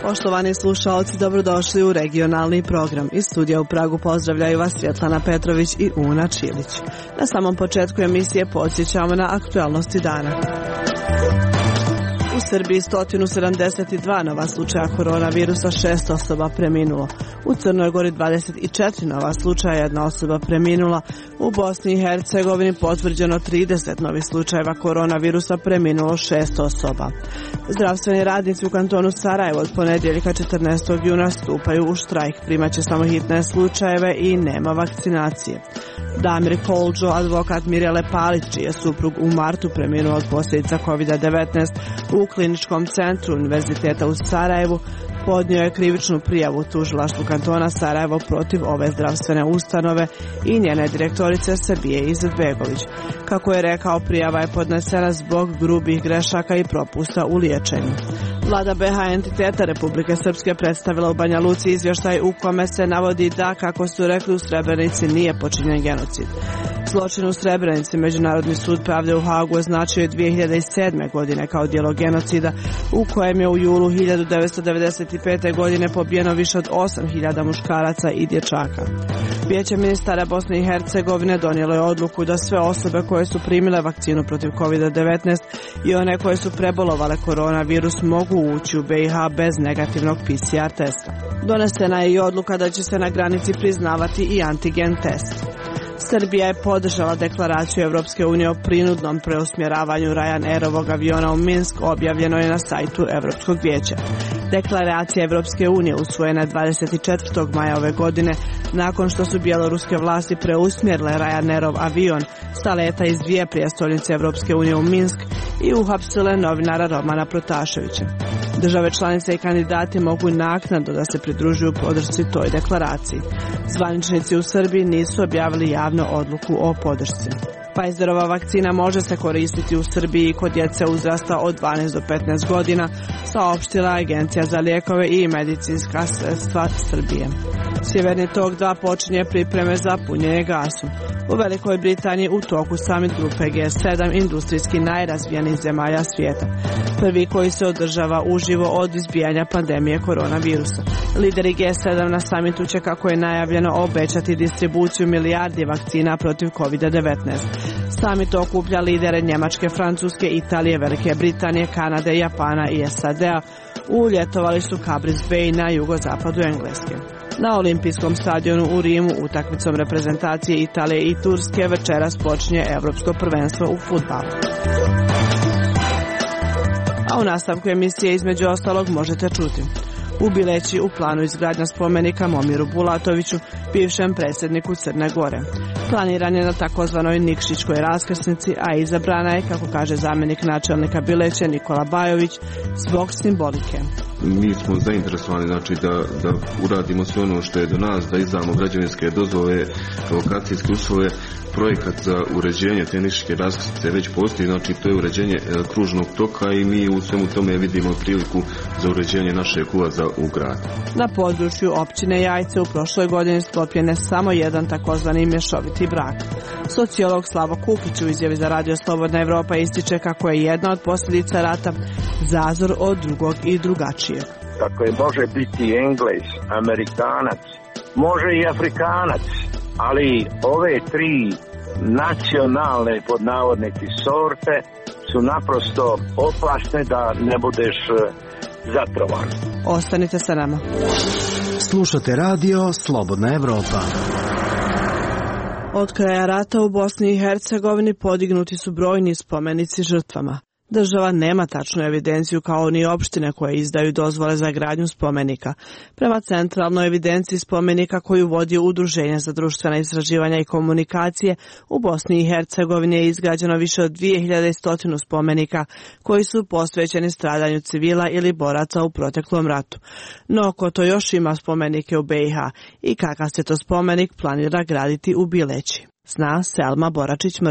Poštovani slušalci, dobrodošli u regionalni program. Iz studija u Pragu pozdravljaju vas Svjetlana Petrović i Una Čilić. Na samom početku emisije podsjećamo na aktualnosti dana. U Srbiji 172 nova slučaja koronavirusa, 6 osoba preminulo. U Crnoj Gori 24 nova slučaja, 1 osoba preminula. U Bosni i Hercegovini potvrđeno 30 novih slučajeva koronavirusa, preminulo 6 osoba. Zdravstveni radnici u kantonu Sarajevo od ponedjeljka 14. juna stupaju u štrajk. Primaće samo hitne slučajeve i nema vakcinacije. Damir Kolđo, advokat Mirjele Palić, čiji je suprug u martu preminuo od posljedica COVID-19 u kliničkom centru Univerziteta u Sarajevu, podnio je krivičnu prijavu tužilaštvu kantona Sarajevo protiv ove zdravstvene ustanove i njene direktorice Sabije Izetbegović. Kako je rekao, prijava je podnesena zbog grubih grešaka i propusta u liječenju. Vlada BiH entiteta Republike Srpske predstavila u Banja Luci izvještaj u kome se navodi da, kako su rekli, u Srebrenici nije počinjen genocid. Zločin u Srebrenici Međunarodni sud pravde u Hagu označio je 2007. godine kao djelo genocida u kojem je u julu 1995. godine pobijeno više od 8.000 muškaraca i dječaka. Vijeće ministara Bosne i Hercegovine donijelo je odluku da sve osobe koje su primile vakcinu protiv COVID-19 i one koje su prebolovale koronavirus mogu ući u BiH bez negativnog PCR testa. Donesena je i odluka da će se na granici priznavati i antigen test. Srbija je podržala deklaraciju Evropske unije o prinudnom preusmjeravanju Ryanairovog aviona u Minsk, objavljeno je na sajtu Evropskog vijeća. Deklaracija Evropske unije usvojena 24. maja ove godine, nakon što su bjeloruske vlasti preusmjerile Ryanairov avion sa leta iz dvije prijestolnice Evropske unije u Minsk i uhapsile novinara Romana Protaševića. Države članice i kandidati mogu naknadno da se pridružuju podršci toj deklaraciji. Zvaničnici u Srbiji nisu objavili javno odluku o podršci. Pfizerova vakcina može se koristiti u Srbiji kod djece uzrasta od 12 do 15 godina, saopštila Agencija za lijekove i medicinska sredstva Srbije. Sjeverni tok 2 počinje pripreme za punjenje gasom. U Velikoj Britaniji u toku summit grupe G7, industrijski najrazvijenijih zemalja svijeta. Prvi koji se održava uživo od izbijanja pandemije koronavirusa. Lideri G7 na summitu će, kako je najavljeno, obećati distribuciju milijardi vakcina protiv COVID-19. Summit okuplja lidere Njemačke, Francuske, Italije, Velike Britanije, Kanade, Japana i SAD-a. Uljetovali su Cambridge Bay na jugozapadu Engleske. Na olimpijskom stadionu u Rimu utakmicom reprezentacije Italije i Turske večeras počinje Europsko prvenstvo u fudbalu. A u nastavku emisije između ostalog možete čuti: u Bileći u planu izgradnja spomenika Momiru Bulatoviću, bivšem predsjedniku Crne Gore. Planiran je na takozvanoj Nikšićkoj raskrsnici, a izabrana je, kako kaže zamjenik načelnika Bileće Nikola Bajović, zbog simbolike. Mi smo zainteresovani, znači, da uradimo sve ono što je do nas, da izdamo građevinske dozvole, lokacijske uslove. Projekat za uređenje te Nikšićke raskrsnice već postoji, znači to je uređenje kružnog toka i mi u svemu tome vidimo priliku za uređenje našeg ulaza u grad. Na području općine Jajce u prošloj godini sklopljen je samo jedan takozvani mješoviti brak. Sociolog Slavo Kukić u izjavi za Radio Slobodna Evropa ističe kako je jedna od posljedica rata zazor od drugog i drugačijeg. Dakle, može biti Englez, Amerikanac, može i Afrikanac, ali ove tri nacionalne, pod navodnike, sorte su naprosto opasne da ne budeš zatrovan. Ostanite sa nama. Slušate Radio Slobodna Evropa. Od kraja rata u Bosni i Hercegovini podignuti su brojni spomenici žrtvama. Država nema tačnu evidenciju kao ni opštine koje izdaju dozvole za gradnju spomenika. Prema centralnoj evidenciji spomenika koju vodi Udruženje za društvena istraživanja i komunikacije, u Bosni i Hercegovini je izgrađeno više od 2100 spomenika koji su posvećeni stradanju civila ili boraca u proteklom ratu. No, ko to još ima spomenike u BiH i kakav se to spomenik planira graditi u Bileći? Zna Selma Boračić-Mršo.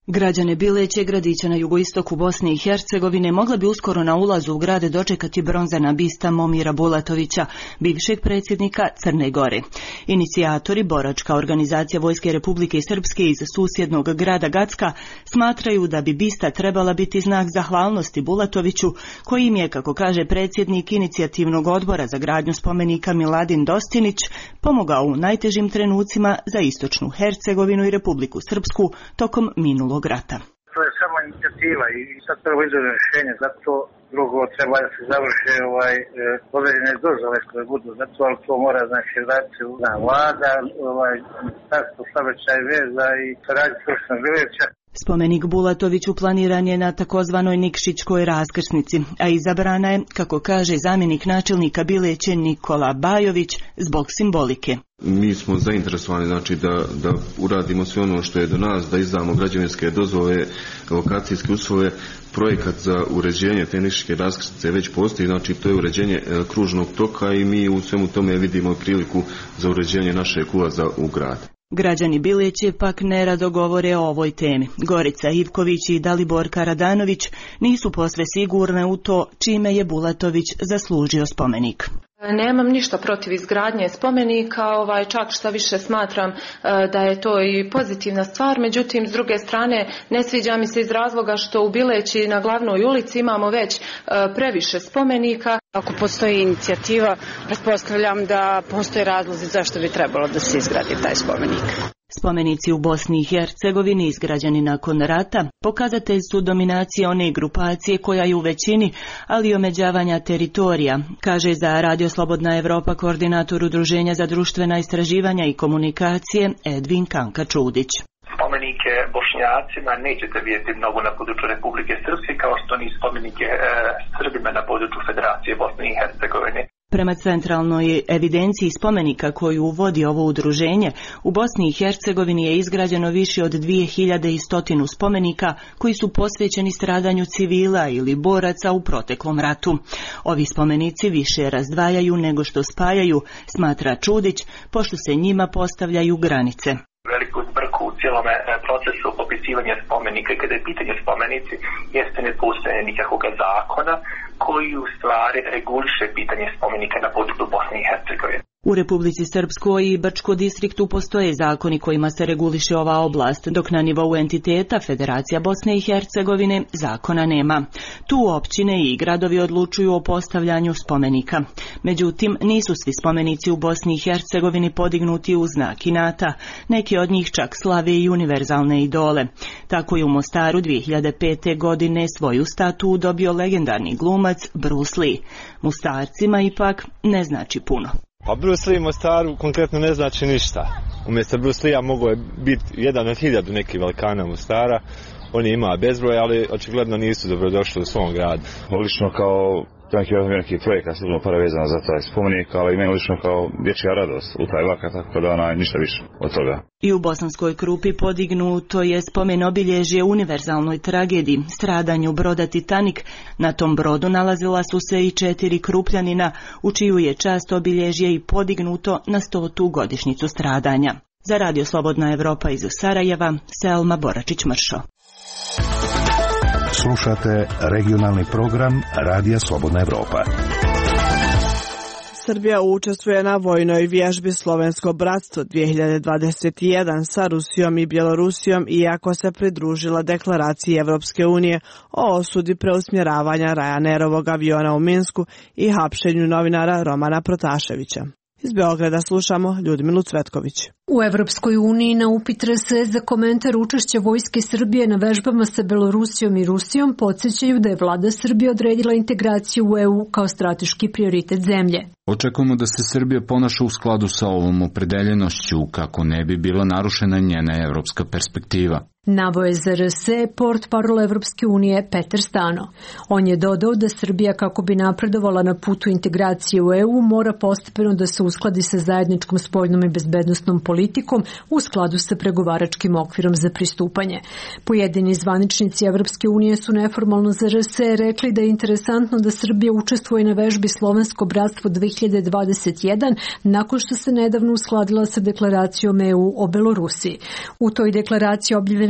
Građane Bileće, gradića na jugoistoku Bosne i Hercegovine, mogla bi uskoro na ulazu u grade dočekati bronzana bista Momira Bulatovića, bivšeg predsjednika Crne Gore. Inicijatori, boračka organizacija Vojske Republike Srpske iz susjednog grada Gacka, smatraju da bi bista trebala biti znak zahvalnosti Bulatoviću, koji im je, kako kaže predsjednik inicijativnog odbora za gradnju spomenika Miladin Dostinić, pomogao u najtežim trenucima za istočnu Hercegovinu i Republiku Srpsku tokom minulog rata. To je samo inicijativa i sad prvo izgleda rješenje, zato drugo treba da se završe određene dozvole koje budu, zato ali to mora raditi vlada, ministarstvo saobraćaja i veza i saradnja s opštinom Bileća. Spomenik Bulatoviću planiran je na takozvanoj Nikšićkoj raskrsnici, a izabrana je, kako kaže zamjenik načelnika Bileće Nikola Bajović, zbog simbolike. Mi smo zainteresovani da uradimo sve ono što je do nas, da izdamo građevinske dozvole, lokacijske uslove. Projekat za uređenje te Nikšićke raskrsnice već postoji, to je uređenje kružnog toka i mi u svemu tome vidimo priliku za uređenje našeg ulaza u grad. Građani Bileće pak nerado govore o ovoj temi. Gorica Ivković i Daliborka Radanović nisu posve sigurne u to čime je Bulatović zaslužio spomenik. Nemam ništa protiv izgradnje spomenika, čak šta više smatram da je to i pozitivna stvar, međutim s druge strane ne sviđa mi se iz razloga što u Bileći na glavnoj ulici imamo već previše spomenika. Ako postoji inicijativa, pretpostavljam da postoje razlozi zašto bi trebalo da se izgradi taj spomenik. Spomenici u Bosni i Hercegovini izgrađeni nakon rata pokazatelj su dominacije one grupacije koja je u većini, ali i omeđavanja teritorija, kaže za Radio Slobodna Evropa koordinator Udruženja za društvena istraživanja i komunikacije Edvin Kanka-Čudić. Spomenike Bošnjacima nećete vidjeti mnogo na području Republike Srpske, kao što ni spomenike Srbima na području Federacije Bosne i Hercegovine. Prema centralnoj evidenciji spomenika koju vodi ovo udruženje, u Bosni i Hercegovini je izgrađeno više od 2100 spomenika koji su posvećeni stradanju civila ili boraca u proteklom ratu. Ovi spomenici više razdvajaju nego što spajaju, smatra Čudić, pošto se njima postavljaju granice. Veliku zbrku u cijelom procesu popisivanja spomenika i kada je pitanje spomenici jeste nepostojanje nikakvog zakona koji u stvari reguliše pitanje spomenika na području Bosne i Hercegovine. U Republici Srpskoj i Brčko distriktu postoje zakoni kojima se reguliše ova oblast, dok na nivou entiteta Federacija Bosne i Hercegovine zakona nema. Tu općine i gradovi odlučuju o postavljanju spomenika. Međutim, nisu svi spomenici u Bosni i Hercegovini podignuti u znak inata. Neki od njih čak slave i univerzalne idole. Tako je u Mostaru 2005. godine svoju statu dobio legendarni glumac Bruce Lee. Mostarcima ipak ne znači puno. Pa Bruce Lee Mostaru konkretno ne znači ništa. Umjesto Bruce Lee mogao je biti jedan od 1000 nekih velikana Mostara. On je imao bezbroj, ali očigledno nisu dobrodošli u svom gradu. Lično kao neki projekat, sigurno para vezano za taj spomenik, ali meni lično kao dječja radost u taj vakat, tako da ništa više od toga. I u Bosanskoj Krupi podignuto je spomen obilježje univerzalnoj tragediji, stradanju broda Titanic. Na tom brodu nalazila su se i 4 Krupljanina, u čiju je čast obilježje i podignuto na 100. godišnjicu stradanja. Za Radio Slobodna Evropa iz Sarajeva, Selma Boračić-Mršo. Slušate regionalni program Radija Slobodna Evropa. Srbija učestvuje na vojnoj vježbi Slovensko bratstvo 2021 sa Rusijom i Bjelorusijom, iako se pridružila deklaraciji Evropske unije o osudi preusmjeravanja Ryanairovog aviona u Minsku i hapšenju novinara Romana Protaševića. Iz Beograda slušamo Ljudmilu Cvetković. U Evropskoj uniji na upit RS za komentar učešća Vojske Srbije na vežbama sa Belorusijom i Rusijom podsjećaju da je vlada Srbije odredila integraciju u EU kao strateški prioritet zemlje. Očekujemo da se Srbija ponaša u skladu sa ovom opredeljenošću kako ne bi bila narušena njena evropska perspektiva. Naveo je za RS portparol Evropske unije Petar Stano. On je dodao da Srbija, kako bi napredovala na putu integracije u EU, mora postepeno da se uskladi sa zajedničkom spoljnom i bezbednosnom politikom u skladu sa pregovaračkim okvirom za pristupanje. Pojedini zvaničnici Evropske unije su neformalno za RS rekli da je interesantno da Srbija učestvuje na vežbi Slovensko bratstvo 2021 nakon što se nedavno uskladila sa deklaracijom EU o Belorusiji. U toj deklaraciji objavljene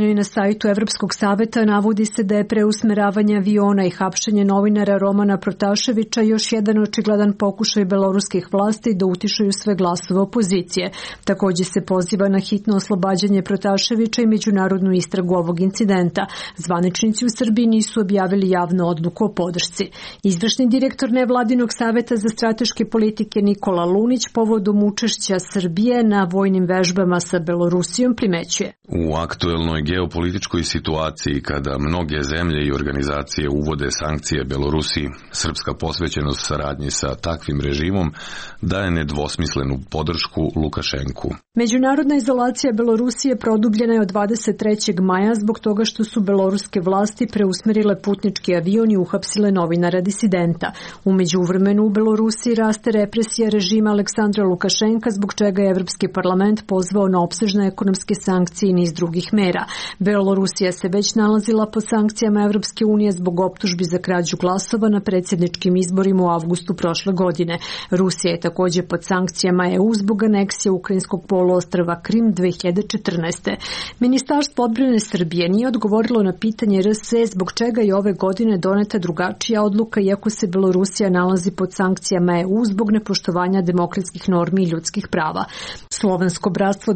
objavljeno i na sajtu Evropskog saveta, navodi se da je preusmeravanje aviona i hapšenje novinara Romana Protaševića još jedan očigledan pokušaj beloruskih vlasti da utišaju sve glasove opozicije. Takođe se poziva na hitno oslobađanje Protaševića i međunarodnu istragu ovog incidenta. Zvaničnici u Srbiji nisu objavili javnu odluku o podršci. Izvršni direktor nevladinog saveta za strateške politike Nikola Lunić povodom učešća Srbije na vojnim vežbama sa Belorusijom primećuje. U aktuelnoj geopolitičkoj situaciji kada mnoge zemlje i organizacije uvode sankcije Belorusiji, srpska posvećenost saradnji sa takvim režimom daje nedvosmislenu podršku Lukašenku. Međunarodna izolacija Belorusije produbljena je od 23. maja zbog toga što su beloruske vlasti preusmerile putnički avion i uhapsile novinara disidenta. U međuvremenu u Belorusiji raste represija režima Aleksandra Lukašenka, zbog čega je Evropski parlament pozvao na opsežne ekonomske sankcije i niz drugih mera. Belorusija se već nalazila pod sankcijama Evropske unije zbog optužbi za krađu glasova na predsjedničkim izborima u avgustu prošle godine. Rusija je takođe pod sankcijama EU zbog aneksije ukrajinskog poluostrva Krim 2014. Ministarstvo odbrane Srbije nije odgovorilo na pitanje RS zbog čega je ove godine doneta drugačija odluka, iako se Belorusija nalazi pod sankcijama EU zbog nepoštovanja demokratskih normi i ljudskih prava. Slovensko bratstvo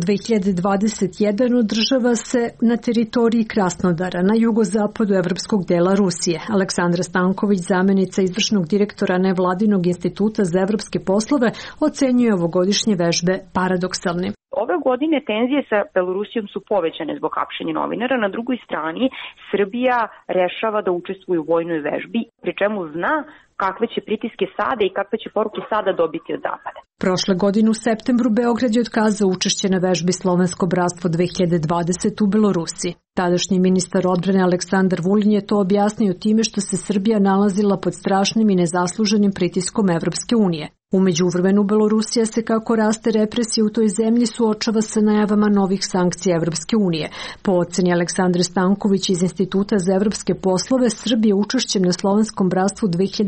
2021 održava se na teritoriji Krasnodara, na jugozapadu evropskog dela Rusije. Aleksandra Stanković, zamenica izvršnog direktora nevladinog instituta za evropske poslove, ocenjuje ovogodišnje vežbe paradoksalnim. Ove godine tenzije sa Belorusijom su povećane zbog hapšenja novinara. Na drugoj strani Srbija rešava da učestvuje u vojnoj vežbi, pri čemu zna kakve će pritiske sada i kakve će poruke sada dobiti od Zapada. Prošle godine u septembru Beograd je otkazao učešće na vežbi Slovensko bratstvo 2020 u Belorusiji. Tadašnji ministar odbrane Aleksandar Vulin je to objasnio time što se Srbija nalazila pod strašnim i nezasluženim pritiskom Evropske unije. U međuvremenu Belorusija se, kako raste represija u toj zemlji, suočava sa najavama novih sankcija Evropske unije. Po oceni Aleksandre Stanković iz Instituta za evropske poslove, Srbija učešćem na Slovenskom bratstvu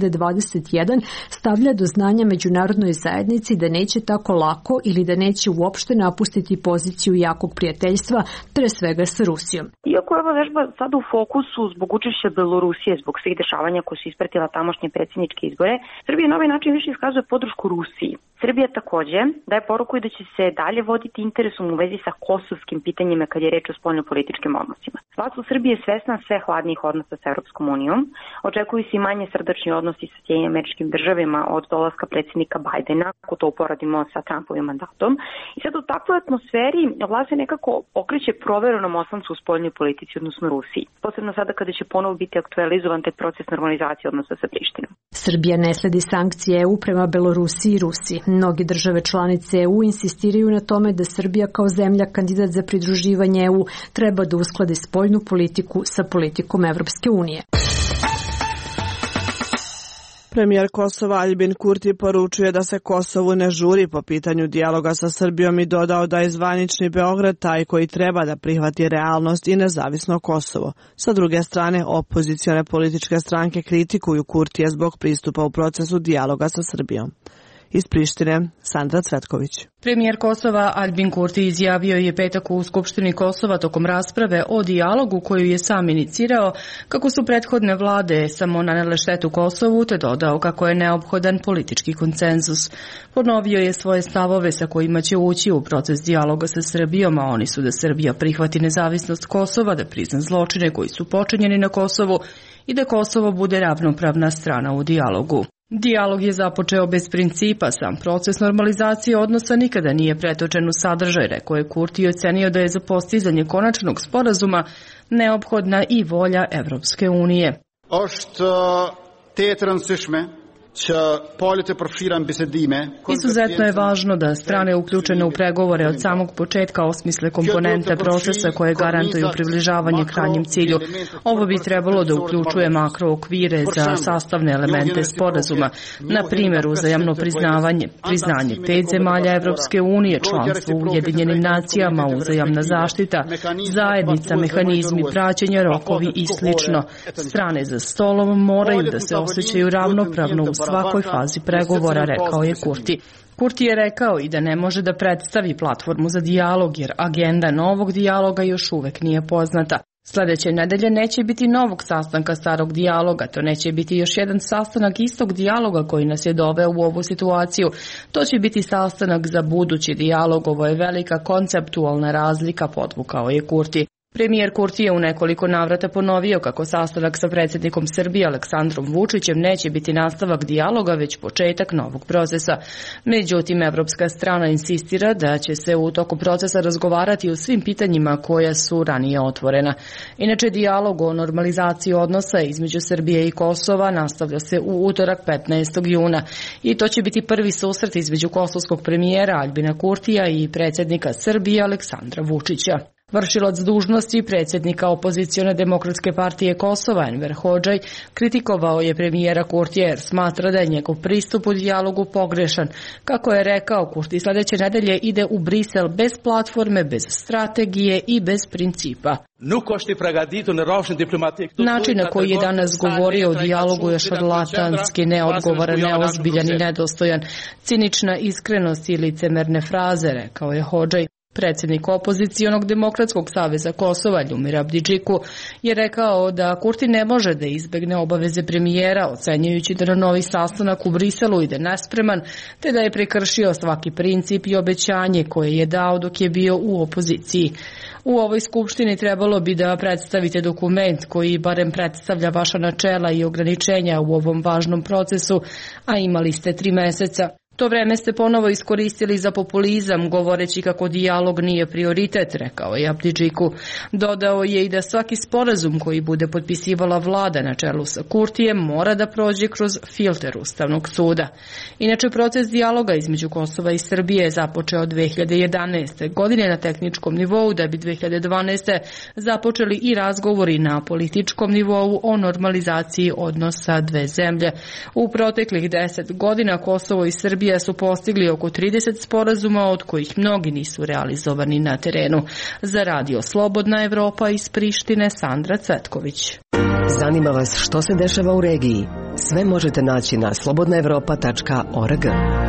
2021 stavlja do znanja međunarodnoj zajednici da neće tako lako ili da neće uopšte napustiti poziciju jakog prijateljstva, pre svega sa Rusijom. Iako je ova vežba sada u fokusu zbog učešća Belorusije, zbog svih dešavanja koje su ispratila tamošnje predsjedničke izbore, Srbija na ovaj način više iskazuje podršku Rusiji. Srbija takođe daje poruku i da će se dalje voditi interesom u vezi sa kosovskim pitanjima kad je reč o spoljnopolitičkim odnosima. Vlast u Srbiji je svesna sve hladnijih odnosa sa Europskom unijom. Očekuju se i manje srdačni odnosi sa Sjedinjenim Američkim Državama od dolaska predsjednika Bajdena, ako to uporadimo sa Trumpovim mandatom. I sad u takvoj atmosferi vlast se nekako okreće proverenom oslancu u spoljnoj politici, odnosno Rusiji. Posebno sada kada će ponovo biti aktualizovan taj proces normalizacije odnosa sa Prištinom. Srbija ne sledi sankcije EU prema Belorusiji i Rusiji. Mnogi države članice EU insistiraju na tome da Srbija kao zemlja kandidat za pridruživanje EU treba da uskladi spoljnu politiku sa politikom Evropske unije. Premijer Kosova Aljbin Kurti poručuje da se Kosovu ne žuri po pitanju dijaloga sa Srbijom i dodao da je zvanični Beograd taj koji treba da prihvati realnost i nezavisno Kosovo. Sa druge strane, opozicione političke stranke kritikuju Kurtija zbog pristupa u procesu dijaloga sa Srbijom. Iz Prištine, Sandra Cvetković. Premijer Kosova Aljbin Kurti izjavio je petak u Skupštini Kosova tokom rasprave o dijalogu koju je sam inicirao kako su prethodne vlade samo nanele štetu Kosovu, te dodao kako je neophodan politički konsenzus. Ponovio je svoje stavove sa kojima će ući u proces dijaloga sa Srbijom, a oni su da Srbija prihvati nezavisnost Kosova, da prizna zločine koji su počinjeni na Kosovu i da Kosovo bude ravnopravna strana u dijalogu. Dijalog je započeo bez principa, sam proces normalizacije odnosa nikada nije pretočen u sadržaj, rekao je Kurti i ocenio da je za postizanje konačnog sporazuma neophodna i volja Evropske unije. Izuzetno je važno da strane uključene u pregovore od samog početka osmisle komponente procesa koje garantuju približavanje krajnjem cilju. Ovo bi trebalo da uključuje makrookvire za sastavne elemente sporazuma, na primjer uzajamno priznanje 5 zemalja Evropske unije, članstvo u Ujedinjenim nacijama, uzajamna zaštita, zajednica, mehanizmi praćenja, rokovi i slično. Strane za stolom moraju da se osjećaju ravnopravno u svakoj fazi pregovora, rekao je Kurti. Kurti je rekao i da ne može da predstavi platformu za dijalog jer agenda novog dijaloga još uvek nije poznata. Sljedeće nedelje neće biti novog sastanka starog dijaloga, to neće biti još jedan sastanak istog dijaloga koji nas je doveo u ovu situaciju. To će biti sastanak za budući dijalog, ovo je velika konceptualna razlika, podvukao je Kurti. Premijer Kurti je u nekoliko navrata ponovio kako sastanak sa predsjednikom Srbije Aleksandrom Vučićem neće biti nastavak dijaloga, već početak novog procesa. Međutim, evropska strana insistira da će se u toku procesa razgovarati o svim pitanjima koja su ranije otvorena. Inače, dijalog o normalizaciji odnosa između Srbije i Kosova nastavlja se u utorak 15. juna i to će biti prvi susret između kosovskog premijera Aljbina Kurtija i predsjednika Srbije Aleksandra Vučića. Vršilac dužnosti predsjednika opozicione demokratske partije Kosova Enver Hodžaj kritikovao je premijera Kurtija jer smatra da je njegov pristup u dijalogu pogrešan. Kako je rekao, Kurti sljedeće nedelje ide u Brisel bez platforme, bez strategije i bez principa. Način na koji je danas govorio o dijalogu je šarlatanski, neodgovoran, neozbiljan i nedostojan. Cinična iskrenost i licemerne fraze, rekao je Hodžaj. Predsjednik opozicionog demokratskog saveza Kosova Ljumir Abdidžiku je rekao da Kurti ne može da izbegne obaveze premijera, ocenjujući da na novi sastanak u Briselu ide nespreman, te da je prekršio svaki princip i obećanje koje je dao dok je bio u opoziciji. U ovoj skupštini trebalo bi da predstavite dokument koji barem predstavlja vaša načela i ograničenja u ovom važnom procesu, a imali ste 3 meseca. To vreme ste ponovo iskoristili za populizam, govoreći kako dijalog nije prioritet, rekao je Abdidžiku. Dodao je i da svaki sporazum koji bude potpisivala vlada na čelu sa Kurtijem mora da prođe kroz filter Ustavnog suda. Inače, proces dijaloga između Kosova i Srbije je započeo 2011. godine na tehničkom nivou, da bi 2012. započeli i razgovori na političkom nivou o normalizaciji odnosa dve zemlje. U proteklih 10 godina Kosovo i Srbija su postigli oko 30 sporazuma, od kojih mnogi nisu realizovani na terenu. Za Radio Slobodna Evropa iz Prištine, Sandra Cvetković. Zanima vas što se dešava u regiji? Sve možete naći na slobodnaevropa.org.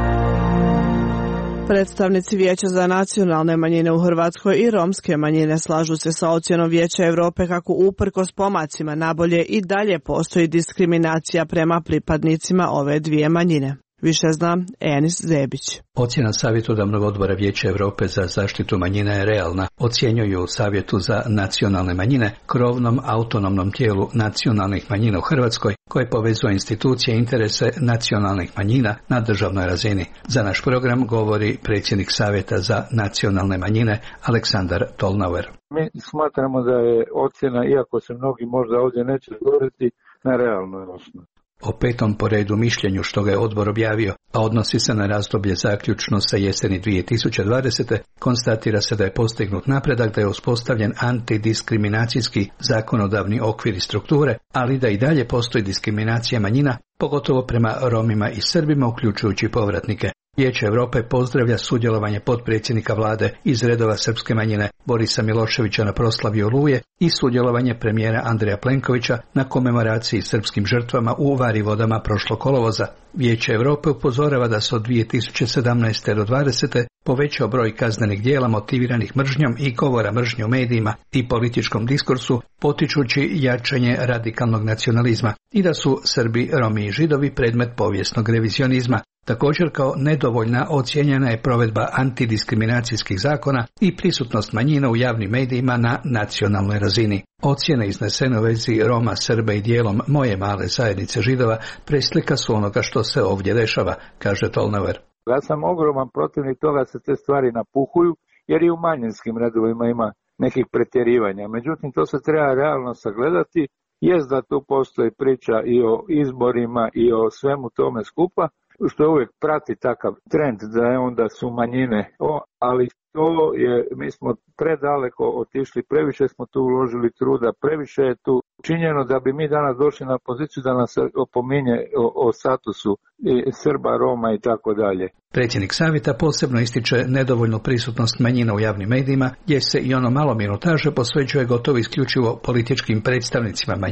Predstavnici Vijeća za nacionalne manjine u Hrvatskoj i romske manjine slažu se sa ocjenom Vijeća Europe kako uprkos pomacima nabolje i dalje postoji diskriminacija prema pripadnicima ove dvije manjine. Više zna Enis Zebić. Ocjena savjetodavnog odbora Vijeća Europe za zaštitu manjina je realna, ocjenjuju Savjetu za nacionalne manjine, krovnom autonomnom tijelu nacionalnih manjina u Hrvatskoj, koje povezuje institucije i interese nacionalnih manjina na državnoj razini. Za naš program govori predsjednik Savjeta za nacionalne manjine Aleksandar Tolnauer. Mi smatramo da je ocjena, iako se mnogi možda ovdje neće govoriti, na realnoj osnovi. O petom po redu mišljenju što ga je odbor objavio, a odnosi se na razdoblje zaključno sa jeseni 2020. konstatira se da je postignut napredak, da je uspostavljen antidiskriminacijski zakonodavni okvir i strukture, ali da i dalje postoji diskriminacija manjina, pogotovo prema Romima i Srbima, uključujući povratnike. Vijeće Europe pozdravlja sudjelovanje potpredsjednika vlade iz redova srpske manjine Borisa Miloševića na proslavi Oluje i sudjelovanje premijera Andreja Plenkovića na komemoraciji srpskim žrtvama u Varivodama prošlog kolovoza. Vijeće Europe upozorava da se od 2017. do 2020. povećao broj kaznenih djela motiviranih mržnjom i govora mržnje u medijima i političkom diskursu, potičući jačanje radikalnog nacionalizma, i da su Srbi, Romi i Židovi predmet povijesnog revizionizma. Također kao nedovoljna ocijenjena je provedba antidiskriminacijskih zakona i prisutnost manjina u javnim medijima na nacionalnoj razini. Ocjene iznesene u vezi Roma, Srba i dijelom moje male zajednice Židova preslika su onoga što se ovdje dešava, kaže Tolnauer. Ja sam ogroman protivnik toga da se te stvari napuhuju, jer i u manjinskim redovima ima nekih pretjerivanja. Međutim, to se treba realno sagledati. Jest da tu postoji priča i o izborima i o svemu tome skupa, što uvijek prati takav trend da je onda su manjine, ali to je, mi smo predaleko otišli, previše smo tu uložili truda, previše je tu činjeno da bi mi danas došli na poziciju da nas opominje o statusu Srba, Roma i tako dalje. Predsjednik savjeta posebno ističe nedovoljnu prisutnost manjina u javnim medijima, gdje se i ono malo minutaže posvećuje gotovo isključivo političkim predstavnicima manjina.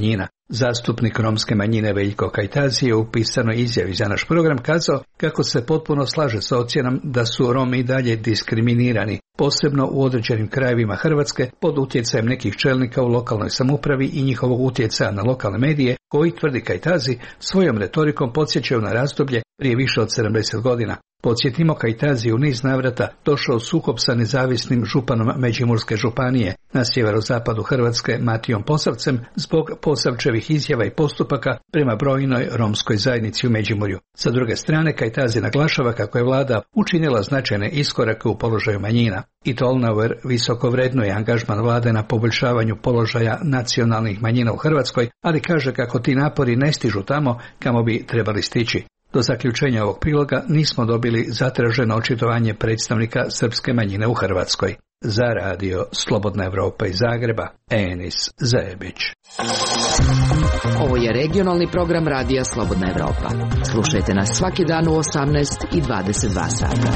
Zastupnik romske manjine Veljko Kajtazi je u pisanoj izjavi za naš program kazao kako se potpuno slaže sa ocjenom da su Romi i dalje diskriminirani, posebno u određenim krajevima Hrvatske pod utjecajem nekih čelnika u lokalnoj samoupravi i njihovog utjecaja na lokalne medije, koji, tvrdi Kajtazi, svojom retorikom podsjećaju na razdoblje prije više od 70 godina. Podsjetimo, Kajtazi u niz navrata došao u sukob sa nezavisnim županom Međimurske županije na sjeverozapadu Hrvatske Matijom Posavcem zbog Posavčevih izjava i postupaka prema brojnoj romskoj zajednici u Međimurju. Sa druge strane, Kajtazi naglašava kako je vlada učinila značajne iskorake u položaju manjina. I Tolnauer visoko vrednuje angažman vlade na poboljšavanju položaja nacionalnih manjina u Hrvatskoj, ali kaže kako ti napori ne stižu tamo kamo bi trebali stići. Do zaključenja ovog priloga nismo dobili zatraženo očitovanje predstavnika srpske manjine u Hrvatskoj. Za radio Slobodna Evropa iz Zagreba, Enis Zajebić. Ovo je regionalni program radija Slobodna Evropa. Slušajte nas svaki dan u 18 i 22 sata.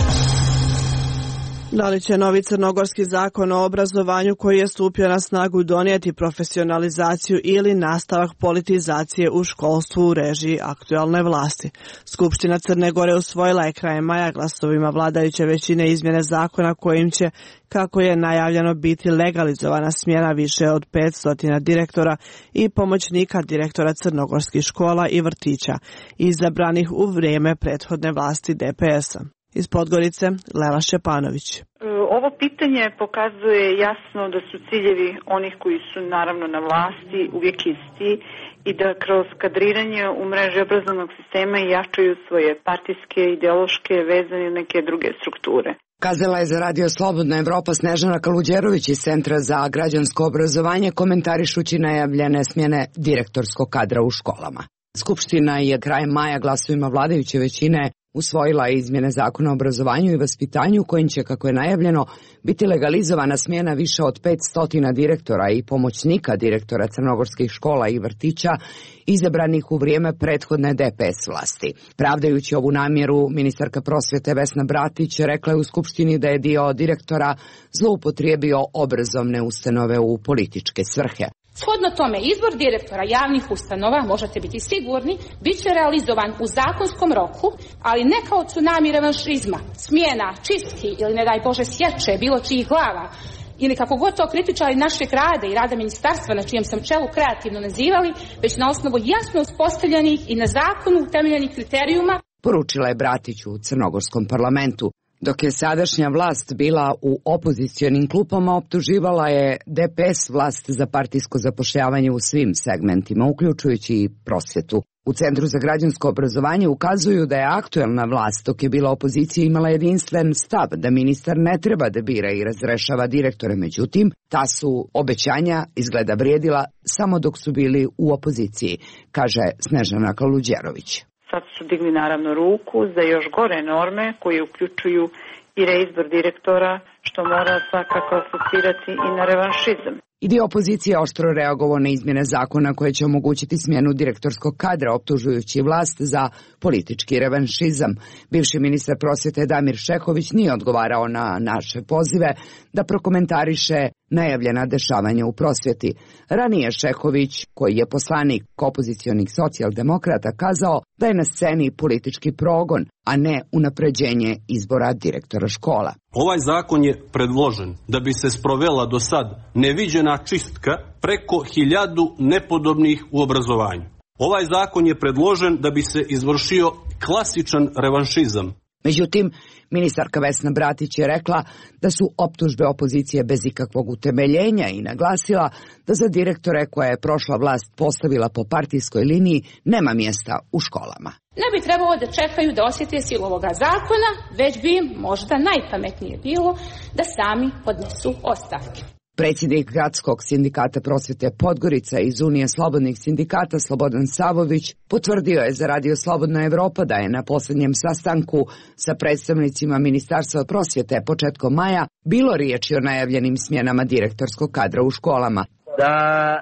Da li će novi crnogorski zakon o obrazovanju koji je stupio na snagu donijeti profesionalizaciju ili nastavak politizacije u školstvu u režiji aktualne vlasti? Skupština Crne Gore usvojila je krajem maja glasovima vladajuće većine izmjene zakona kojim će, kako je najavljeno, biti legalizovana smjena više od 500 direktora i pomoćnika direktora crnogorskih škola i vrtića, izabranih u vrijeme prethodne vlasti DPS-a. Iz Podgorice, Lela Šepanović. Ovo pitanje pokazuje jasno da su ciljevi onih koji su naravno na vlasti uvijek isti i da kroz kadriranje u mreži obrazovnog sistema jačaju svoje partijske, ideološke, vezane i neke druge strukture. Kazala je za radio Slobodna Evropa Snežana Kaluđerović iz Centra za građansko obrazovanje, komentarišući najavljene smjene direktorskog kadra u školama. Skupština je krajem maja glasovima vladajuće većine usvojila izmjene zakona o obrazovanju i vaspitanju kojim će, kako je najavljeno, biti legalizovana smjena više od 500 direktora i pomoćnika direktora crnogorskih škola i vrtića izabranih u vrijeme prethodne DPS vlasti. Pravdajući ovu namjeru, ministarka prosvjete Vesna Bratić rekla je u Skupštini da je dio direktora zloupotrijebio obrazovne ustanove u političke svrhe. Shodno tome, izbor direktora javnih ustanova, možete biti sigurni, bit će realizovan u zakonskom roku, ali ne kao tsunami revanšizma, smjena, čistki ili ne daj Bože sječe bilo čijih glava, ili kako god to kritičari našeg rada i rada ministarstva na čijem sam čelu kreativno nazivali, već na osnovu jasno uspostavljenih i na zakonu utemeljenih kriterijuma, poručila je Bratić u crnogorskom parlamentu. Dok je sadašnja vlast bila u opozicionim klupama, optuživala je DPS vlast za partijsko zapošljavanje u svim segmentima, uključujući i prosvjetu. U Centru za građansko obrazovanje ukazuju da je aktuelna vlast, dok je bila opozicija, imala jedinstven stav da ministar ne treba da bira i razrešava direktore. Međutim, ta su obećanja izgleda vrijedila samo dok su bili u opoziciji, kaže Snežana Kaluđerović. Sad su digli naravno ruku za još gore norme koje uključuju i reizbor direktora, što mora svakako asocirati i na revanšizam. I dio opozicije oštro reagovao na izmjene zakona koje će omogućiti smjenu direktorskog kadra, optužujući vlast za politički revanšizam. Bivši ministar prosvjete Damir Šehović nije odgovarao na naše pozive da prokomentariše najavljena dešavanja u prosvjeti. Ranije Šehović, koji je poslanik opozicionih socijaldemokrata, kazao da je na sceni politički progon, a ne unapređenje izbora direktora škola. Ovaj zakon je predložen da bi se sprovela do sad neviđena čistka preko 1000 nepodobnih u obrazovanju. Ovaj zakon je predložen da bi se izvršio klasičan revanšizam. Međutim, ministarka Vesna Bratić je rekla da su optužbe opozicije bez ikakvog utemeljenja i naglasila da za direktore koje je prošla vlast postavila po partijskoj liniji nema mjesta u školama. Ne bi trebalo da čekaju da osjete silu ovoga zakona, već bi im možda najpametnije bilo da sami podnesu ostavke. Predsjednik Gradskog sindikata prosvjete Podgorica iz Unije slobodnih sindikata Slobodan Savović potvrdio je za radio Slobodna Evropa da je na posljednjem sastanku sa predstavnicima Ministarstva prosvjete početkom maja bilo riječi o najavljenim smjenama direktorskog kadra u školama. Da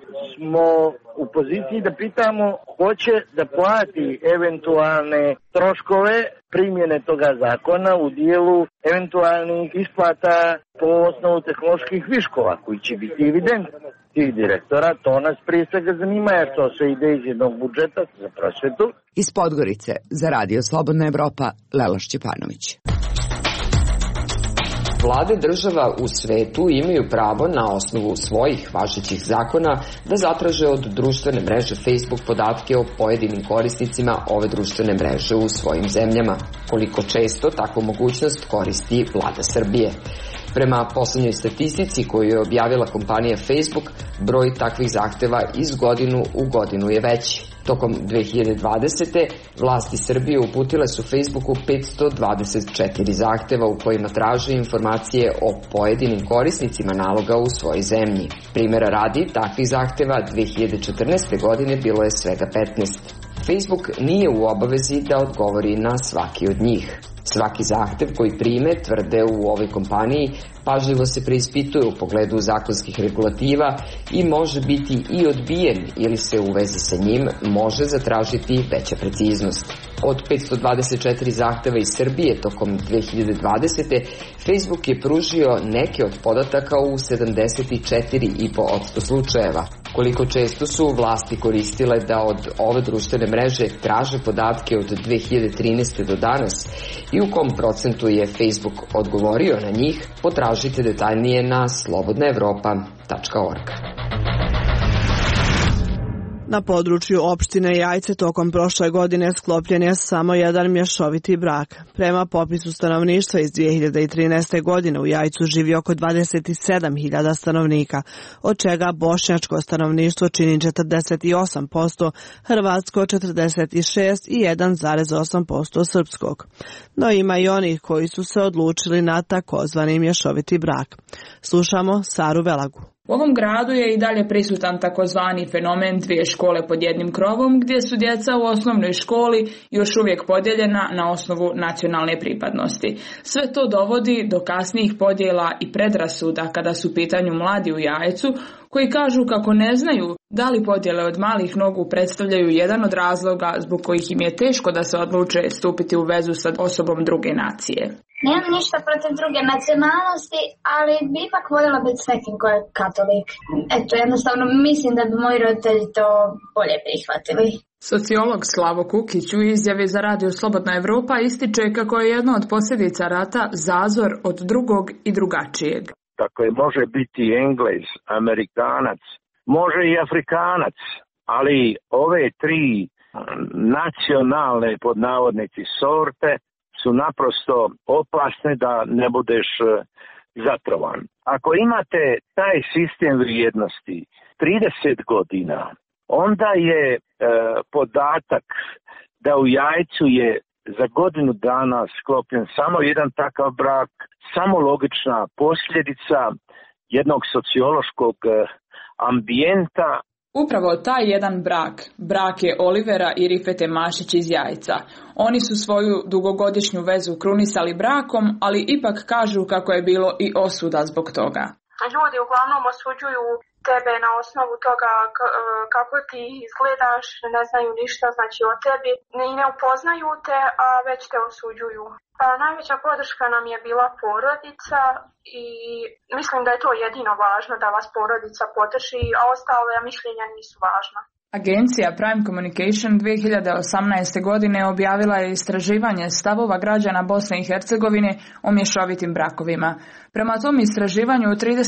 smo u poziciji da pitamo hoće da plati eventualne troškove primjene toga zakona u dijelu eventualnih isplata po osnovu tehnoloških viškova koji će biti evidentni. tih direktora, to nas prije svega zanima, jer to sve ide iz jednog budžeta za prosvetu. Iz Podgorice za Radio Slobodna Evropa, Lela Šćepanović. Vlade država u svetu imaju pravo na osnovu svojih važećih zakona da zatraže od društvene mreže Facebook podatke o pojedinim korisnicima ove društvene mreže u svojim zemljama. Koliko često takvu mogućnost koristi vlada Srbije? Prema poslednjoj statistici koju je objavila kompanija Facebook, broj takvih zahteva iz godinu u godinu je veći. Tokom 2020. vlasti Srbije uputile su Facebooku 524 zahteva u kojima traže informacije o pojedinim korisnicima naloga u svojoj zemlji. Primera radi, takvih zahteva 2014. godine bilo je svega 15. Facebook nije u obavezi da odgovori na svaki od njih. Svaki zahtev koji prime, tvrde u ovoj kompaniji, pažljivo se preispituje u pogledu zakonskih regulativa i može biti i odbijen ili se u vezi sa njim može zatražiti veća preciznost. Od 524 zahteva iz Srbije tokom 2020. Facebook je pružio neke od podataka u 74,5% slučajeva. Koliko često su vlasti koristile da od ove društvene mreže traže podatke od 2013. do danas i u kom procentu je Facebook odgovorio na njih, potražite detaljnije na slobodnaevropa.org. Na području opštine Jajce tokom prošle godine sklopljen je samo jedan mješoviti brak. Prema popisu stanovništva iz 2013. godine u Jajcu živi oko 27.000 stanovnika, od čega bošnjačko stanovništvo čini 48%, hrvatsko 46% i 1,8% srpskog. No ima i onih koji su se odlučili na takozvani mješoviti brak. Slušamo Saru Velagu. U ovom gradu je i dalje prisutan takozvani fenomen dvije škole pod jednim krovom, gdje su djeca u osnovnoj školi još uvijek podijeljena na osnovu nacionalne pripadnosti. Sve to dovodi do kasnijih podjela i predrasuda kada su u pitanju mladi u Jajcu, koji kažu kako ne znaju da li podjele od malih nogu predstavljaju jedan od razloga zbog kojih im je teško da se odluče stupiti u vezu sa osobom druge nacije. Nemam ništa protiv druge nacionalnosti, ali bi ipak voljela biti s nekim ko je katolik. Eto, jednostavno mislim da bi moji roditelji to bolje prihvatili. Sociolog Slavo Kukić u izjavi za Radio Slobodna Evropa ističe kako je jedna od posljedica rata zazor od drugog i drugačijeg. Dakle, može biti Englez, Amerikanac, može i Afrikanac, ali ove tri nacionalne pod navodnici sorte su naprosto opasne da ne budeš zatrovan. Ako imate taj sistem vrijednosti 30 godina, onda je podatak da u Jajcu je za godinu dana sklopljen samo jedan takav brak, samo logična posljedica jednog sociološkog ambijenta. Upravo taj jedan brak je Olivera i Rifete Mašić iz Jajca. Oni su svoju dugogodišnju vezu krunisali brakom, ali ipak kažu kako je bilo i osuda zbog toga. Ljudi uglavnom osuđuju tebe na osnovu toga kako ti izgledaš, ne znaju ništa znači o tebi, ne upoznaju te, a već te osuđuju. Najveća podrška nam je bila porodica i mislim da je to jedino važno, da vas porodica podrži, a ostale mišljenja nisu važna. Agencija Prime Communication 2018. godine objavila je istraživanje stavova građana Bosne i Hercegovine o mješovitim brakovima. Prema tom istraživanju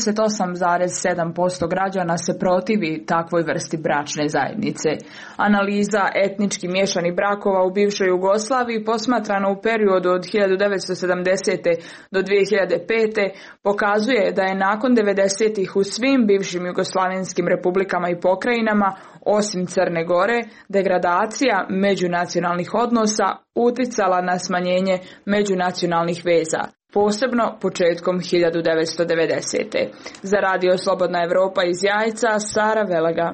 38,7% građana se protivi takvoj vrsti bračne zajednice. Analiza etnički miješanih brakova u bivšoj Jugoslaviji posmatrana u periodu od 1970. do 2005. pokazuje da je nakon 90-ih u svim bivšim jugoslavenskim republikama i pokrajinama, osim Crne Gore, degradacija međunacionalnih odnosa uticala na smanjenje međunacionalnih veza, posebno početkom 1990. Za Radio Slobodna Evropa iz Jajca, Sara Velaga.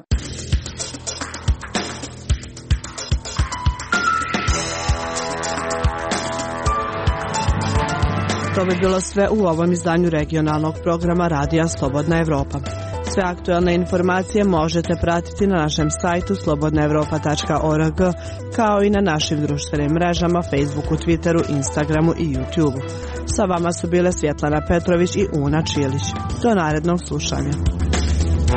To bi bilo sve u ovom izdanju regionalnog programa Radija Slobodna Evropa. Sve aktualne informacije možete pratiti na našem sajtu slobodnaevropa.org, kao i na našim društvenim mrežama Facebooku, Twitteru, Instagramu i YouTubeu. Sa vama su bile Svjetlana Petrović i Una Čilić. Do narednog slušanja.